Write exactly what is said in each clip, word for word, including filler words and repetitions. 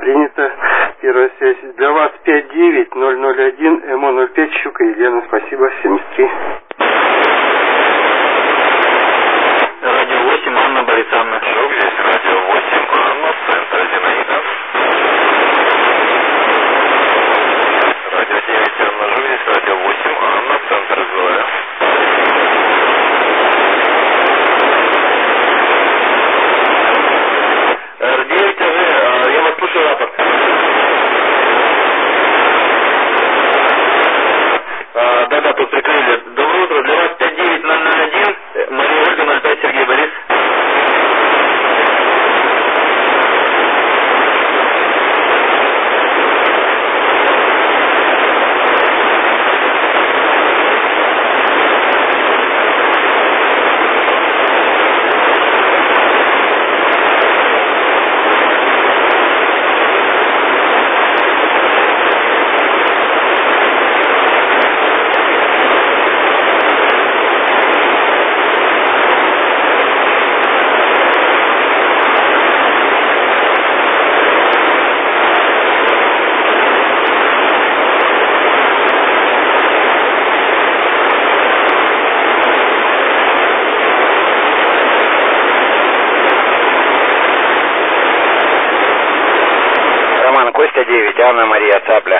Принято. Первая связь. Для вас пять девять ноль ноль один, эм о ноль пять, Щука Елена. Спасибо. семьдесят три. Радио восемь, Анна Борисовна. Жук, здесь радио восемь, Анна, центр Зинаида. Радио девять, Анна, Жук, здесь радио восемь, Анна, центр Зоя. эр девять, а я вас слушаю, рапорт. А, да-да, тут прикрыли. Доброе утро, для вас пять девять ноль ноль один, Мария Ольга, ноль пять, Сергей Борис. Костя девять, Анна Мария Цапля.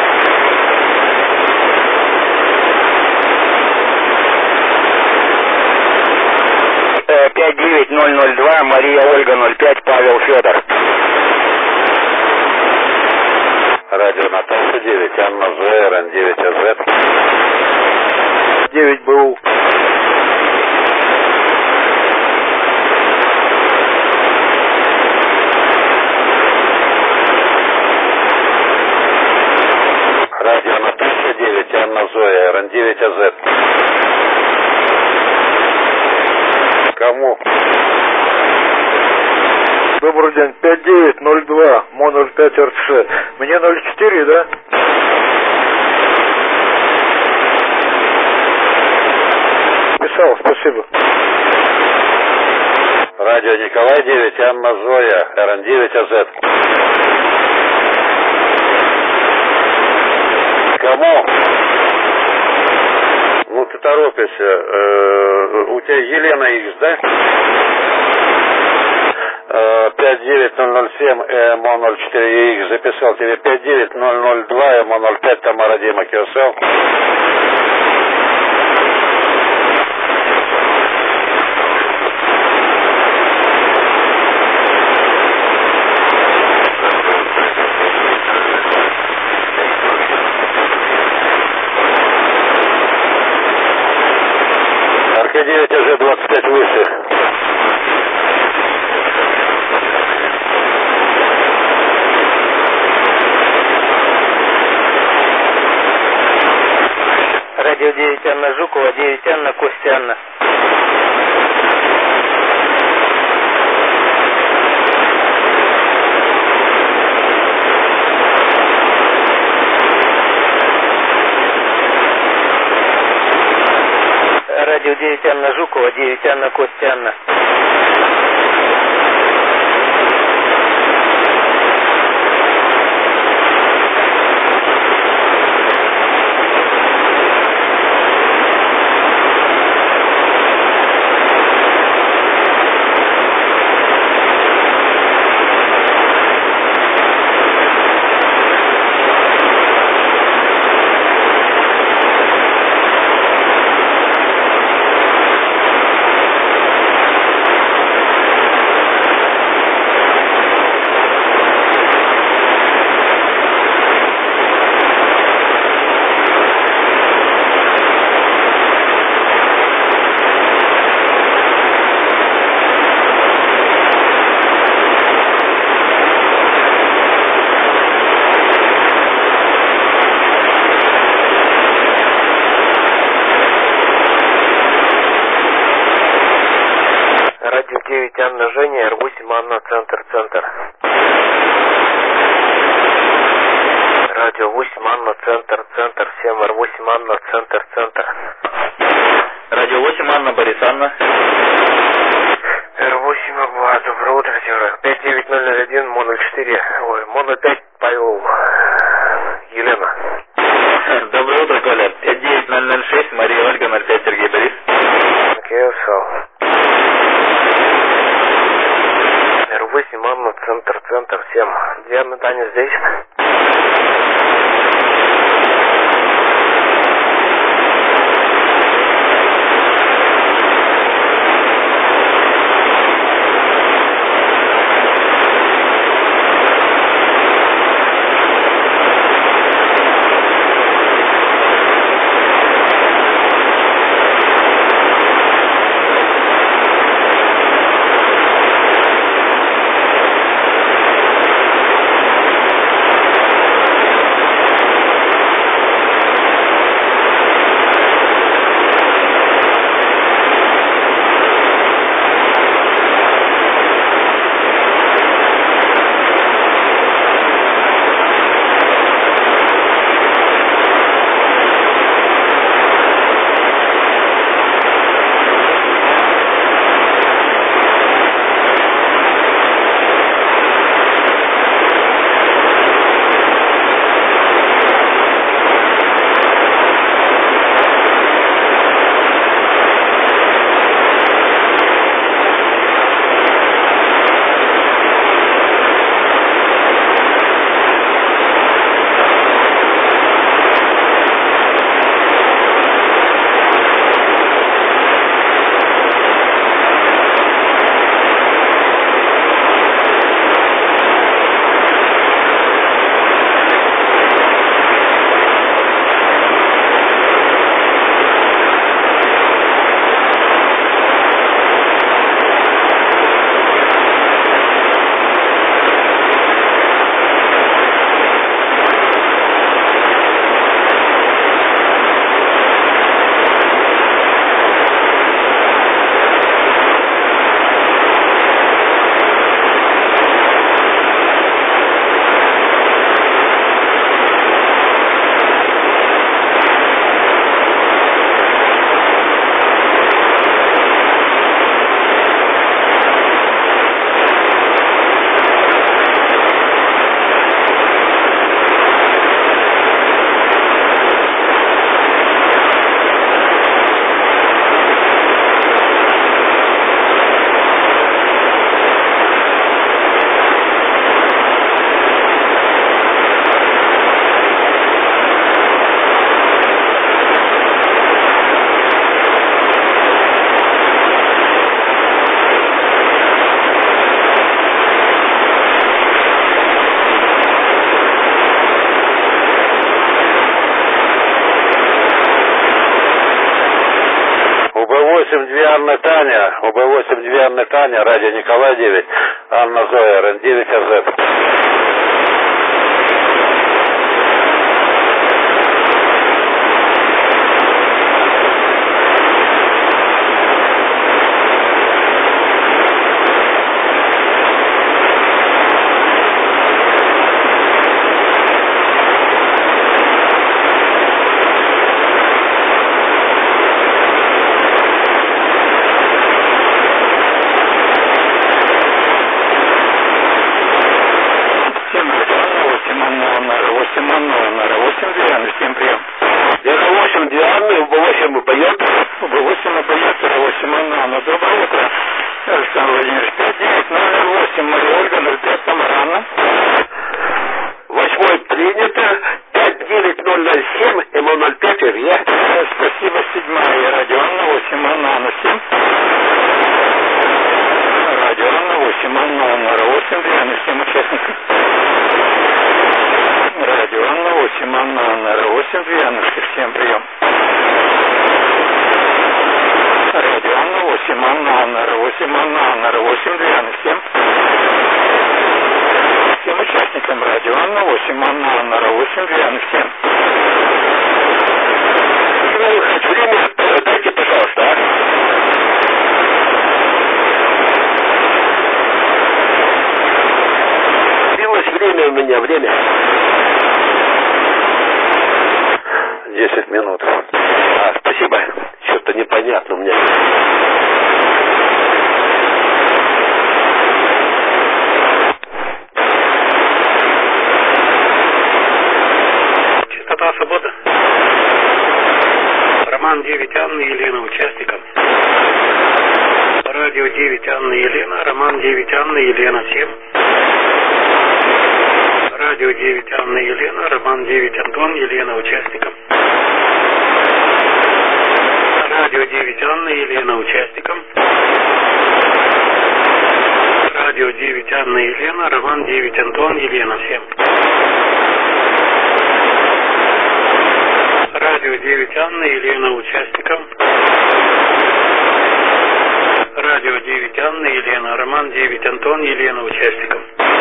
пять девять ноль ноль два, Мария Ольга ноль пять, Павел Федор. Радио Наташа девять, Анна З, эр эн девять а зет. девять БУ. Радио Наташа девять, Анна Зоя, эр эн девять а зет. Кому? Добрый день, пять девять ноль два, Мо ноль пять эр цэ. Мне ноль четыре, да? Писал, спасибо. Радио Николай девять, Анна Зоя, эр эн девять а зет. Кому? Ну ты торопишься. Э, у тебя Елена Икс, да? Э, пять девять ноль ноль семь, эм о ноль четыре икс, записал тебе пять девять ноль ноль два, эм о ноль пять, Тамара Дима Кирсел. девять уже двадцать пять выше. Радио девять Анна Жукова, девять Анна, Костя Анна. Радио девять Анна Жукова, девять Анна, Костя Анна. девять Анна Женя, эр восемь Анна, центр, центр. Радио восемь Анна, центр, центр, семь эр восемь Анна, центр, центр. Радио восемь, Анна Борисовна. эр восемь Агва, доброе утро, Север. пять девять ноль ноль один, Мо ноль четыре. четыре, ой, Моно пять, Павел, Елена. Доброе утро, Коля. пять девять ноль ноль шесть, Мария Ольга, ноль пять, Сергей Борис. Окей, все. эр восемь, Анна, центр, центр, всем. Диана, Таня здесь. две Анны Таня, У Б восемь две Анны Таня, радио Николай девять, Анна Зоя, Р Н девять А З. девять Анна Елена, Роман девять Анна Елена, всем. Радио девять Анна Елена, Роман девять Антон Елена, участникам. Радио девять Анна Елена, участникам. Радио девять Анна Елена, Роман девять Антон Елена, всем. Радио девять Анна Елена, участникам. Радио девять Анна Елена, Роман девять Антон Елена, участникам.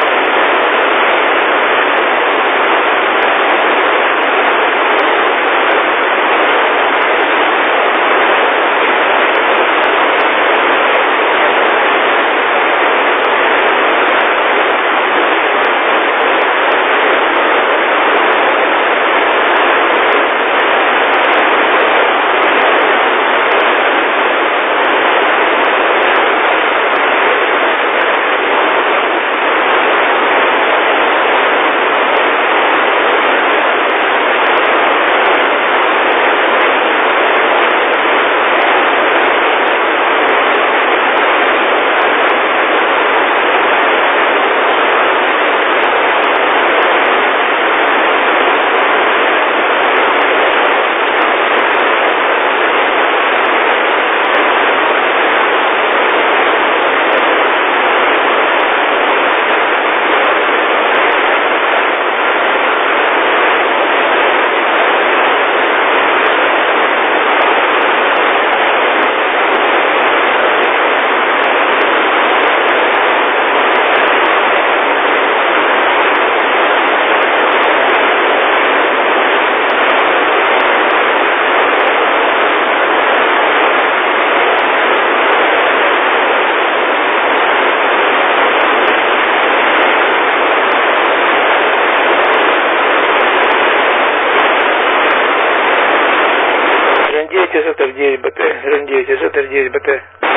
девять БТ, эр девять эр девять БТ.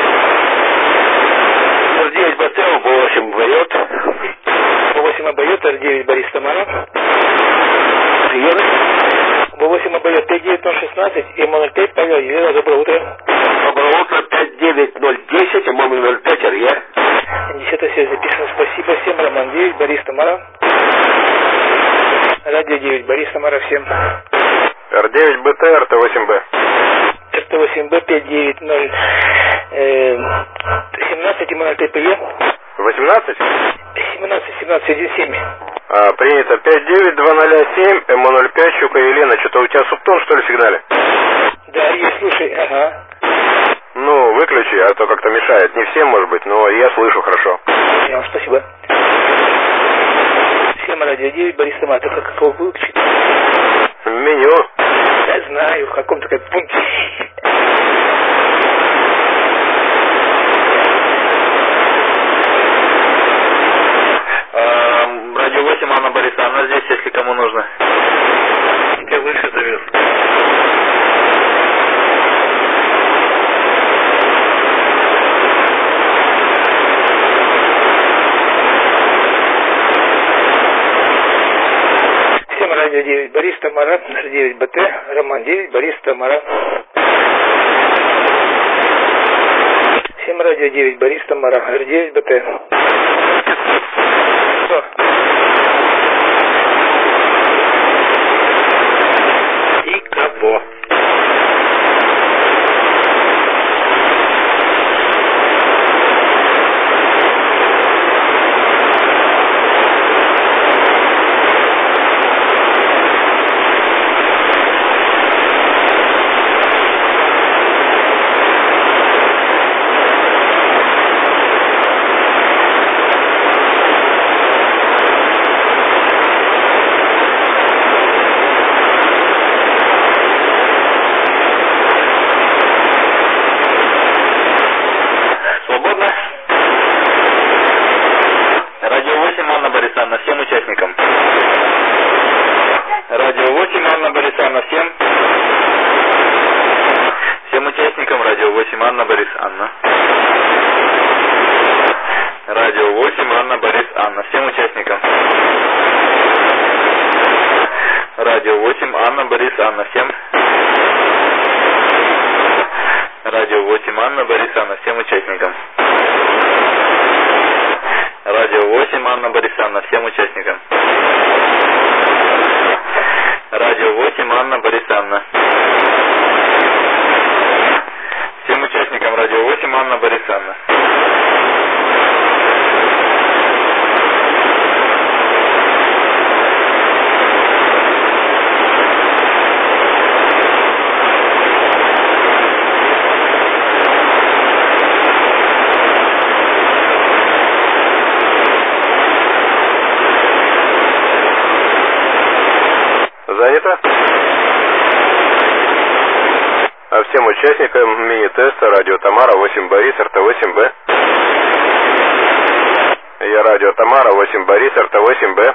эр девять БТ, Б восемь обоет. Б восемь обоет, эр девять Борис Тамара. Приемы. Б восемь обоет, пять девять ноль шестнадцать, М ноль пять, Павел, Елена, доброе утро. Доброе утро, пять девять ноль десять, М ноль пять, РЕ. Десятая связь записано, спасибо всем, Роман девять, Борис Тамара. Радио девять, Борис Тамара, всем. эр девять БТ, эр тэ восемь Б. эр тэ восемь Б, пять девять ноль семнадцать, М ноль пять, ПЕ. восемнадцать? семнадцать, семнадцать, один семь. А, принято. пять девять два ноль семь, М ноль пять, Щука Елена. Что-то у тебя субтон, что ли, в сигнале? Да, я слушай, ага. Ну, выключи, а то как-то мешает. Не всем, может быть, но я слышу хорошо. Понял, спасибо. Всем радио девять, Борис Тамара, ты как его выключить? Меню. Я знаю, в каком-то как пункте. Радио восемь, Анна Борисовна здесь, если кому нужно. Ты выше завез. Всем радио девять, Борис Тамара, эр девять БТ, Роман девять, Борис Тамара. Всем радио девять, Борис Тамара, эр девять БТ. Что? И кого? Всем участникам. Радио восемь, Анна Борисовна, всем. Всем участникам Радио восемь, Анна Борис, Анна. Радио восемь, Анна Борис, Анна. Всем участникам. Радио восемь, Анна Борис, Анна. Всем. Радио восемь, Анна Борис, Анна. Всем участникам. Радио восемь, Анна Борисовна, всем участникам. Радио восемь, Анна Борисовна. Всем участникам Радио восемь, Анна Борисовна. Занято? А всем участникам мини-теста радио Тамара восемь Борис, эр тэ восемь бэ. Я радио Тамара восемь Борис, эр тэ восемь бэ.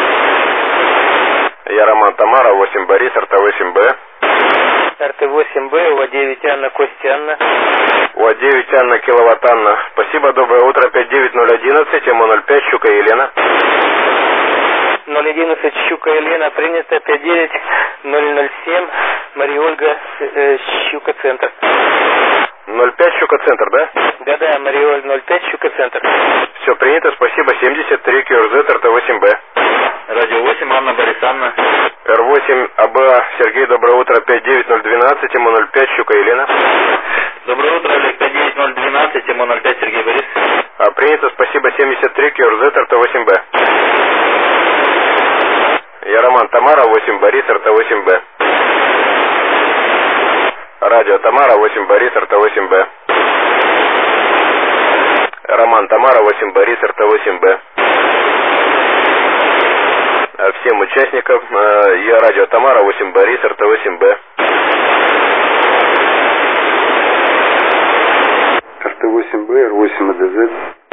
Я Роман Тамара восемь Борис, эр тэ восемь бэ. эр тэ восемь бэ, УА девять Анна, Костя Анна. УА девять Анна, Киловатт Анна. Спасибо, доброе утро, пять девять ноль одиннадцать, эм о ноль пять, Щука Елена. ноль одиннадцать, Щука Елена, принято, пять девять ноль ноль семь, Мария Ольга, э, Щука Центр. ноль пять Щука Центр, да? Да-да, Мария Ольга, ноль пять, Щука Центр. Все принято, спасибо, семьдесят три ка эр зет, эр тэ восемь бэ. Радио восемь, Анна Борисовна. эр восемь а бэ, Сергей, доброе утро, пять девять ноль двенадцать, эм о ноль пять, Щука Елена. Доброе утро, Олег, пять девять ноль двенадцать, эм о ноль пять, Сергей Борис. А, принято, спасибо, семьдесят три ка эр зет, эр тэ восемь бэ. Я Роман Тамара восемь Борис, эр тэ восемь бэ. Радио Тамара восемь Борис, эр тэ восемь бэ. Роман Тамара восемь Борис, эр тэ восемь бэ. Всем участникам я радио Тамара восемь Борис, эр тэ восемь бэ. эр тэ восемь бэ, эр восемь а дэ зет.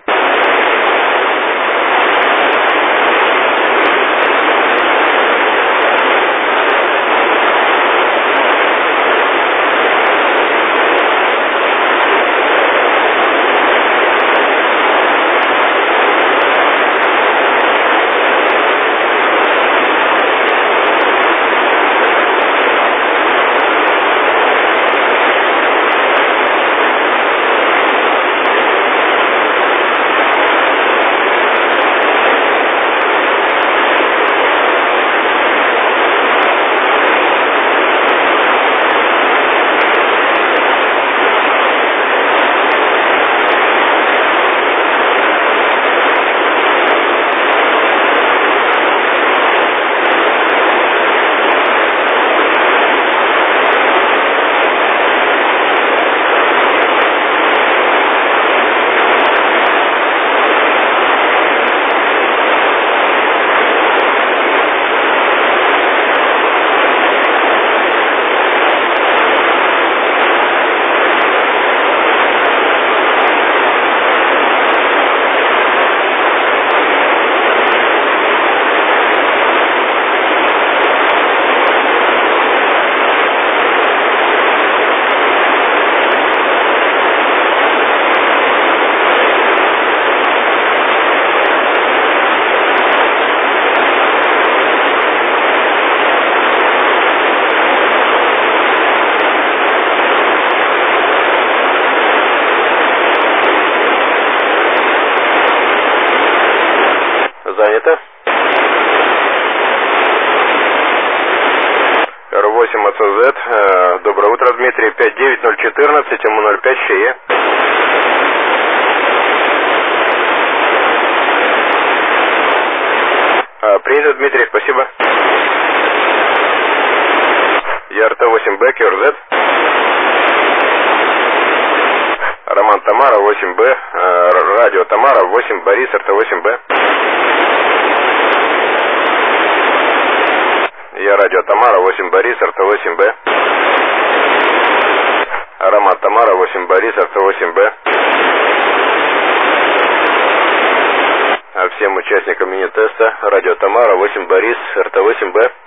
Занято. эр восемь а цэ зет. Доброе утро, Дмитрий. пять девять ноль четырнадцать, эм о ноль пять, Шее. Принято, Дмитрий, спасибо. Я эр тэ восемь бэ, ка эр зет. Роман Тамара восемь бэ. Радио Тамара восемь Борис, эр тэ восемь бэ. Я радио Тамара восемь Борис, эр тэ восемь бэ. Роман Тамара восемь Борис, эр тэ восемь бэ. Всем участникам мини-теста радио Тамара восемь Борис, эр тэ восемь бэ.